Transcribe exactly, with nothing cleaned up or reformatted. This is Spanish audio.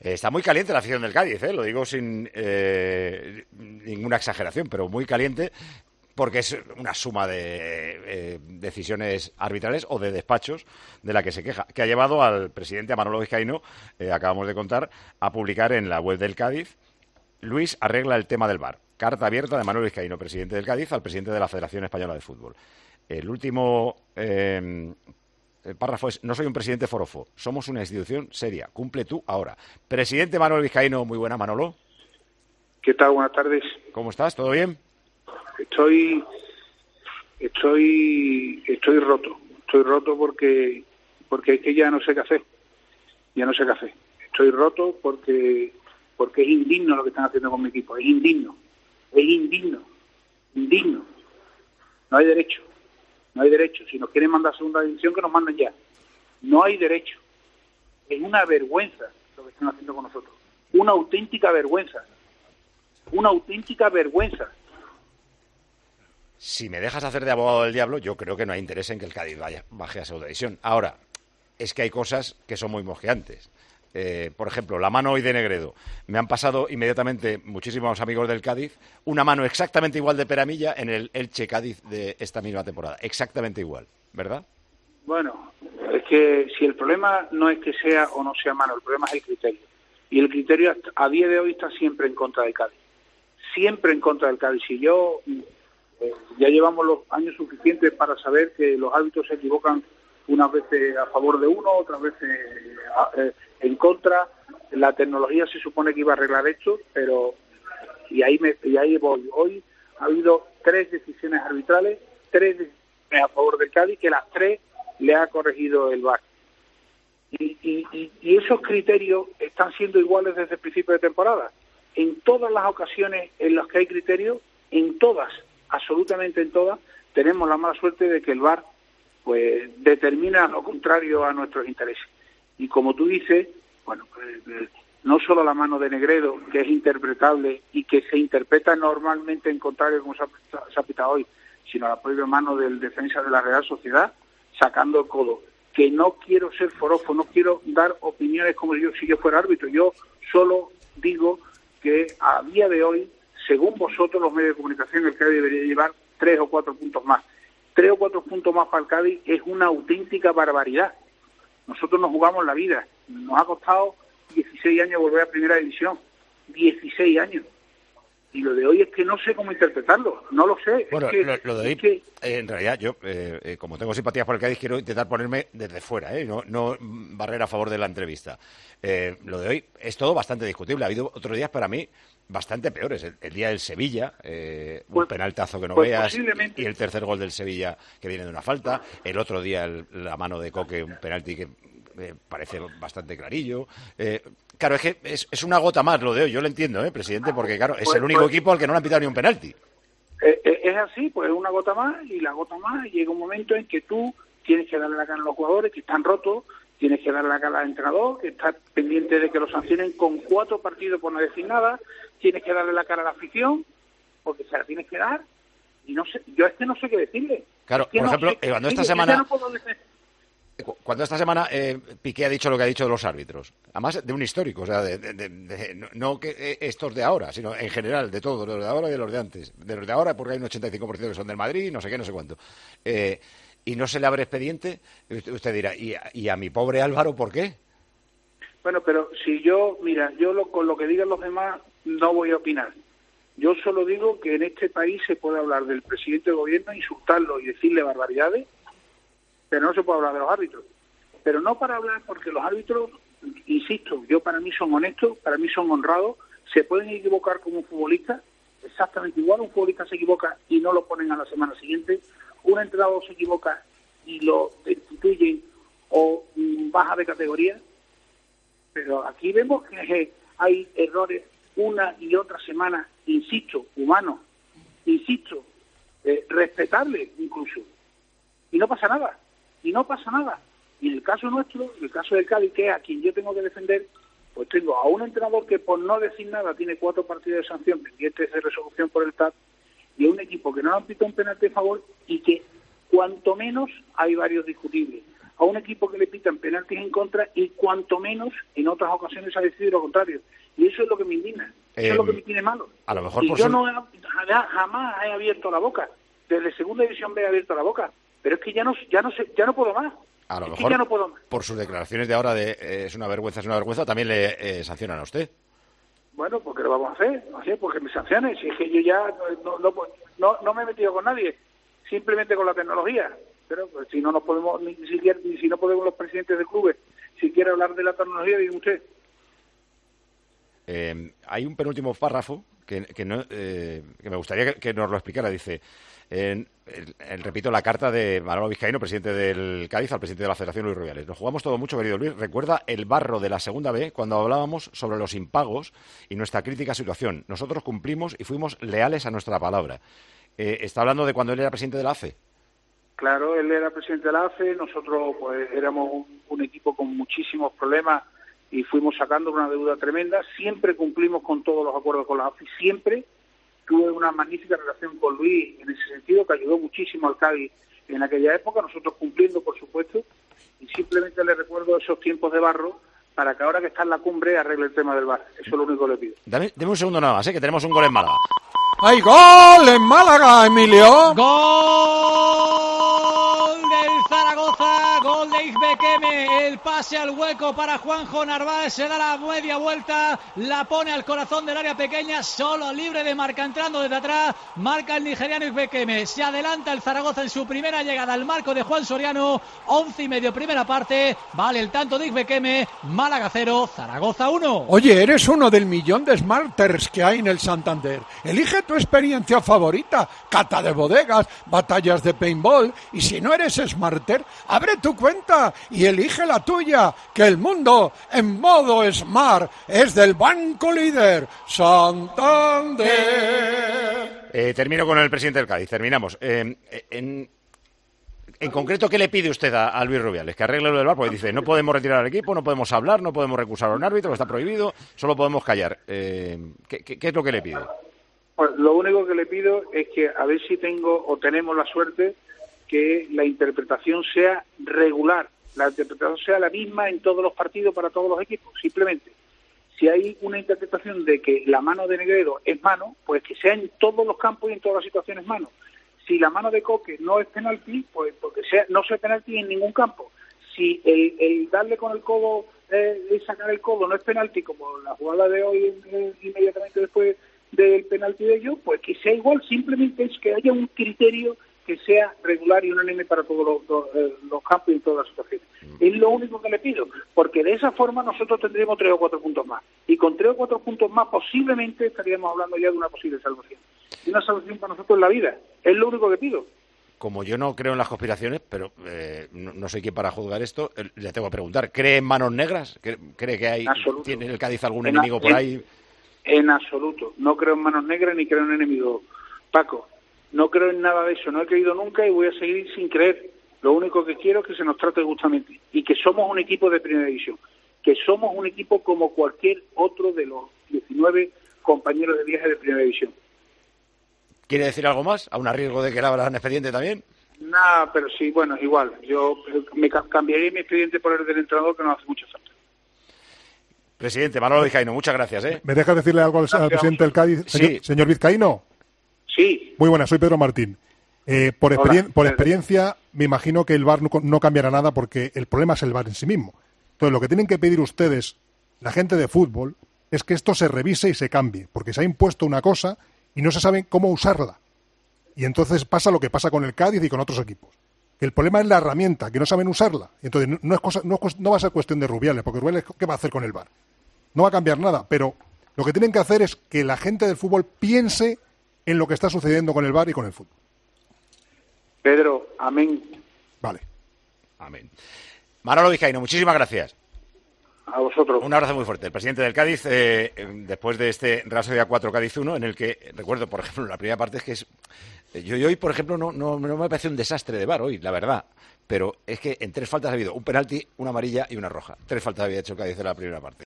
Eh, Está muy caliente la afición del Cádiz, ¿eh? Lo digo sin eh, ninguna exageración, pero muy caliente porque es una suma de eh, decisiones arbitrales o de despachos de la que se queja, que ha llevado al presidente, a Manolo Vizcaíno, eh, acabamos de contar, a publicar en la web del Cádiz: Luis arregla el tema del V A R. Carta abierta de Manuel Vizcaíno, presidente del Cádiz, al presidente de la Federación Española de Fútbol. El último eh, el párrafo es: no soy un presidente forofo, somos una institución seria, cumple tú ahora. Presidente Manuel Vizcaíno, muy buena, Manolo. ¿Qué tal? Buenas tardes. ¿Cómo estás? ¿Todo bien? Estoy, estoy, estoy roto. Estoy roto porque, porque es que ya no sé qué hacer. Ya no sé qué hacer. Estoy roto porque, porque es indigno lo que están haciendo con mi equipo. Es indigno. Es indigno. Indigno. No hay derecho. No hay derecho. Si nos quieren mandar a segunda división, que nos manden ya. No hay derecho. Es una vergüenza lo que están haciendo con nosotros. Una auténtica vergüenza. Una auténtica vergüenza. Si me dejas hacer de abogado del diablo, yo creo que no hay interés en que el Cádiz vaya, baje a segunda división. Ahora, es que hay cosas que son muy mosqueantes. Eh, por ejemplo, la mano hoy de Negredo. Me han pasado inmediatamente muchísimos amigos del Cádiz una mano exactamente igual de Peramilla en el Elche Cádiz de esta misma temporada. Exactamente igual, ¿verdad? Bueno, es que si el problema no es que sea o no sea mano, el problema es el criterio. Y el criterio a día de hoy está siempre en contra del Cádiz. Siempre en contra del Cádiz. Si yo... Eh, ya llevamos los años suficientes para saber que los árbitros se equivocan unas veces a favor de uno, otras veces eh, en contra. La tecnología se supone que iba a arreglar esto, pero y ahí me y ahí voy. Hoy ha habido tres decisiones arbitrales, tres decisiones a favor del Cádiz, que las tres le ha corregido el V A R. Y, y, y esos criterios están siendo iguales desde el principio de temporada. En todas las ocasiones en las que hay criterios, en todas, absolutamente en todas, tenemos la mala suerte de que el V A R pues determina lo contrario a nuestros intereses. Y como tú dices, bueno, pues, no solo la mano de Negredo, que es interpretable y que se interpreta normalmente en contrario, como se ha, se ha pitado hoy, sino la propia mano del defensa de la Real Sociedad, sacando el codo. Que no quiero ser forofo, no quiero dar opiniones como yo si yo fuera árbitro. Yo solo digo que a día de hoy, según vosotros, los medios de comunicación, el Cádiz debería llevar tres o cuatro puntos más. Tres o cuatro puntos más para el Cádiz es una auténtica barbaridad. Nosotros nos jugamos la vida. Nos ha costado dieciséis años volver a Primera División. dieciséis años. Y lo de hoy es que no sé cómo interpretarlo. No lo sé. Bueno, es que, lo, lo de hoy, es que... eh, en realidad, yo, eh, eh, como tengo simpatías por el Cádiz, quiero intentar ponerme desde fuera, ¿eh? no, no barrer a favor de la entrevista. Eh, lo de hoy es todo bastante discutible. Ha habido otros días para mí bastante peores. El, el día del Sevilla, eh, un Pues, penaltazo que no pues veas, posiblemente... y el tercer gol del Sevilla que viene de una falta. El otro día el, la mano de Coque, un penalti que eh, parece bastante clarillo. Eh, claro, es que es, es una gota más lo de hoy. Yo lo entiendo, ¿eh, presidente? Porque, claro, es pues, el único pues, equipo al que no le han pitado ni un penalti. Es así, pues es una gota más, y la gota más llega un momento en que tú tienes que darle la cara a los jugadores que están rotos, tienes que darle la cara al entrenador que está pendiente de que lo sancionen con cuatro partidos por no decir nada, tienes que darle la cara a la afición porque se la tienes que dar, y no sé, yo es que no sé qué decirle. Claro, es que por no ejemplo, sé qué cuando esta decirle, semana... no puedo decir... Cuando esta semana eh, Piqué ha dicho lo que ha dicho de los árbitros, además de un histórico, o sea, de, de, de, de, no, no que estos de ahora, sino en general, de todos, de los de ahora y de los de antes. De los de ahora, porque hay un ochenta y cinco por ciento que son del Madrid, no sé qué, no sé cuánto. Eh, y no se le abre expediente, usted dirá, ¿y, y a mi pobre Álvaro por qué? Bueno, pero si yo, mira, yo lo, con lo que digan los demás no voy a opinar. Yo solo digo que en este país se puede hablar del presidente del gobierno, insultarlo y decirle barbaridades, pero no se puede hablar de los árbitros. Pero no para hablar, porque los árbitros, insisto, yo para mí son honestos, para mí son honrados, se pueden equivocar como un futbolista, exactamente igual, un futbolista se equivoca y no lo ponen a la semana siguiente, un entrenador se equivoca y lo destituyen o mm, baja de categoría, pero aquí vemos que hay errores una y otra semana, insisto, humanos, insisto, eh, respetables incluso, y no pasa nada. Y no pasa nada. Y en el caso nuestro, en el caso del Cádiz, que es a quien yo tengo que defender, pues tengo a un entrenador que por no decir nada tiene cuatro partidos de sanción pendientes de resolución por el T A P, y a un equipo que no le han pitado un penalti a favor y que cuanto menos hay varios discutibles. a un equipo que le pitan penaltis en contra y cuanto menos en otras ocasiones ha decidido lo contrario. Y eso es lo que me indigna, eso eh, es lo que me tiene malo. A lo mejor y por yo su... no he, jamás he abierto la boca, desde Segunda División B he abierto la boca, pero es que ya no, ya no, sé, ya no puedo más. A lo es mejor que ya no puedo más. Por sus declaraciones de ahora de eh, es una vergüenza, es una vergüenza, también le eh, sancionan a usted. Bueno, pues ¿qué lo vamos a hacer? No sé, porque me sancionen. Si es que yo ya no, no, no, no me he metido con nadie, simplemente con la tecnología. Pero pues, si no nos podemos, ni siquiera, ni si no podemos los presidentes de clubes, si quiere hablar de la tecnología, diga usted. Eh, hay un penúltimo párrafo que, que, no, eh, que me gustaría que, que nos lo explicara. Dice, eh, el, el, repito, la carta de Manolo Vizcaíno, presidente del Cádiz, al presidente de la Federación, Luis Rubiales. Nos jugamos todo mucho, querido Luis. Recuerda el barro de la Segunda B cuando hablábamos sobre los impagos y nuestra crítica situación. Nosotros cumplimos y fuimos leales a nuestra palabra. Eh, ¿Está hablando de cuando él era presidente de la A F E? Claro, él era presidente de la A F E, nosotros pues éramos un, un equipo con muchísimos problemas y fuimos sacando una deuda tremenda. Siempre cumplimos con todos los acuerdos con la A F E, siempre. Tuve una magnífica relación con Luis en ese sentido, que ayudó muchísimo al Cádiz en aquella época, nosotros cumpliendo, por supuesto, y simplemente le recuerdo esos tiempos de barro para que ahora que está en la cumbre arregle el tema del bar. Eso es lo único que le pido. Dame, dame un segundo nada más, ¿eh? Que tenemos un gol en Málaga. ¡Hay gol en Málaga, Emilio! ¡Gol del Zaragoza! ¡Gol de Izbequeme! El pase al hueco para Juanjo Narváez. Se da la media vuelta, la pone al corazón del área pequeña, solo libre de marca, entrando desde atrás. Marca el nigeriano Izbequeme. Se adelanta el Zaragoza en su primera llegada al marco de Juan Soriano. Once y medio, primera parte. Vale el tanto de Izbequeme. Málaga cero, Zaragoza uno. Oye, eres uno del millón de smarters que hay en el Santander. Elige tu experiencia favorita, cata de bodegas, batallas de paintball, y si no eres smarter, abre tu cuenta y elige la tuya, que el mundo en modo smart es del Banco Líder, Santander. Eh, termino con el presidente del Cádiz, terminamos. Eh, en... En concreto, ¿qué le pide usted a, a Luis Rubiales? Que arregle lo del V A R, porque dice, no podemos retirar al equipo, no podemos hablar, no podemos recusar a un árbitro, está prohibido, solo podemos callar. Eh, ¿qué, qué, ¿Qué es lo que le pide? Pues lo único que le pido es que a ver si tengo o tenemos la suerte que la interpretación sea regular, la interpretación sea la misma en todos los partidos para todos los equipos. Simplemente, si hay una interpretación de que la mano de Negredo es mano, pues que sea en todos los campos y en todas las situaciones mano. Si la mano de Coque no es penalti, pues porque sea, no sea penalti en ningún campo. Si el, el darle con el codo, eh, el sacar el codo no es penalti, como la jugada de hoy eh, inmediatamente después del penalti de ellos, pues que sea igual. Simplemente es que haya un criterio que sea regular y unánime para todos los, los, eh, los campos y en todas las situaciones. Es lo único que le pido, porque de esa forma nosotros tendríamos tres o cuatro puntos más. Y con tres o cuatro puntos más posiblemente estaríamos hablando ya de una posible salvación. Y una salvación para nosotros en la vida. Es lo único que pido. Como yo no creo en las conspiraciones, pero eh, no, no soy quien para juzgar esto, eh, le tengo que preguntar, ¿cree en manos negras? ¿Cree, cree que hay tiene el Cádiz algún en enemigo a, por en, ahí? En absoluto. No creo en manos negras ni creo en enemigos. Paco, no creo en nada de eso. No he creído nunca y voy a seguir sin creer. Lo único que quiero es que se nos trate justamente y que somos un equipo de primera división, que somos un equipo como cualquier otro de los diecinueve compañeros de viaje de primera división. ¿Quiere decir algo más? ¿A un riesgo de que le abran expediente también? Nada, pero sí, bueno, igual. Yo me cambiaría mi expediente por el del entrenador, que no hace mucha falta. Presidente, Manolo Vizcaíno, muchas gracias. ¿eh? ¿Me deja decirle algo al, al presidente del Cádiz? Sí. Señor, señor Vizcaíno. Sí. Muy buenas, soy Pedro Martín. Eh, por, experien Hola, por experiencia, me imagino que el V A R no, no cambiará nada porque el problema es el V A R en sí mismo. Entonces, lo que tienen que pedir ustedes, la gente de fútbol, es que esto se revise y se cambie, porque se ha impuesto una cosa y no se sabe cómo usarla. Y entonces pasa lo que pasa con el Cádiz y con otros equipos. El problema es la herramienta, que no saben usarla. Entonces, no, no, es cosa, no, es, no va a ser cuestión de Rubiales, porque Rubiales, ¿qué va a hacer con el V A R? No va a cambiar nada, pero lo que tienen que hacer es que la gente del fútbol piense en lo que está sucediendo con el V A R y con el fútbol. Pedro, amén. Vale. Amén. Manolo Vizcaíno, muchísimas gracias. A vosotros. Un abrazo muy fuerte. El presidente del Cádiz, eh, después de este Real Sociedad cuatro Cádiz uno, en el que, recuerdo, por ejemplo, la primera parte es que es... Yo, yo hoy, por ejemplo, no, no, no me parece un desastre de V A R hoy, la verdad. Pero es que en tres faltas ha habido un penalti, una amarilla y una roja. Tres faltas había hecho el Cádiz en la primera parte.